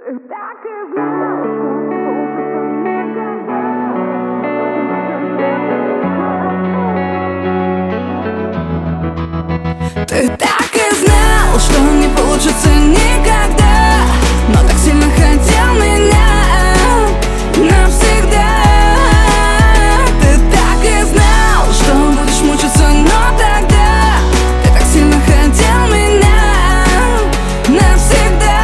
Ты так и знал, что не получится никогда, но так сильно хотел меня навсегда. Ты так и знал, что будешь мучиться, но тогда ты так сильно хотел меня навсегда.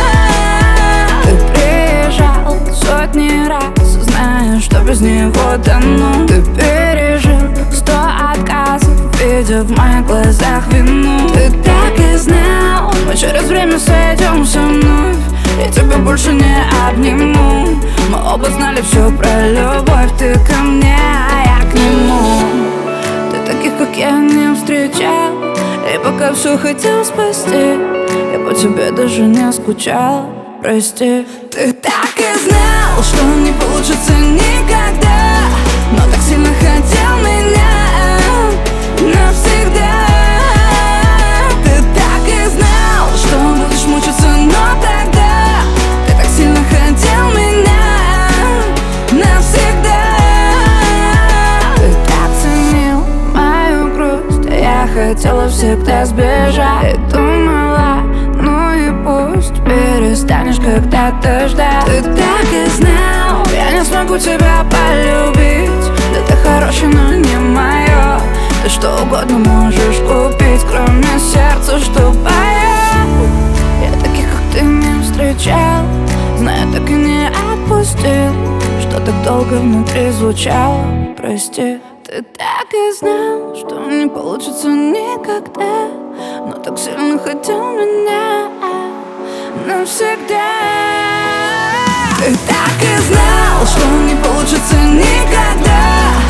Ты приезжал сотни раз, зная, что без него тону. Ты пережил 100 отказов, видя в моих глазах вину. Ты так и знал, мы через время сойдемся вновь, я тебя больше не обниму. Мы оба знали все про любовь, ты ко мне, а я к нему. Ты таких, как я, не встречал, и пока все хотел спасти, я по тебе даже не скучал, прости. Ты так и знал, что не получится никогда, но так сильно хотел меня навсегда. Ты так и знал, что будешь мучиться, но тогда ты так сильно хотел меня навсегда. Ты так ценил мою грусть, а я хотела всегда сбежать. И думала, ну и пусть перестанешь когда-то ждать. Ты так и знал, я не смогу тебя полюбить. Да ты хороший, но не мое. Ты что угодно можешь купить, кроме сердца, что поет. Я таких, как ты, не встречал, знаю, так и не отпустил, что так долго внутри звучало, прости. Ты так и знал, что не получится никогда, но так сильно хотел меня навсегда. Ты так и знал, что не получится никогда,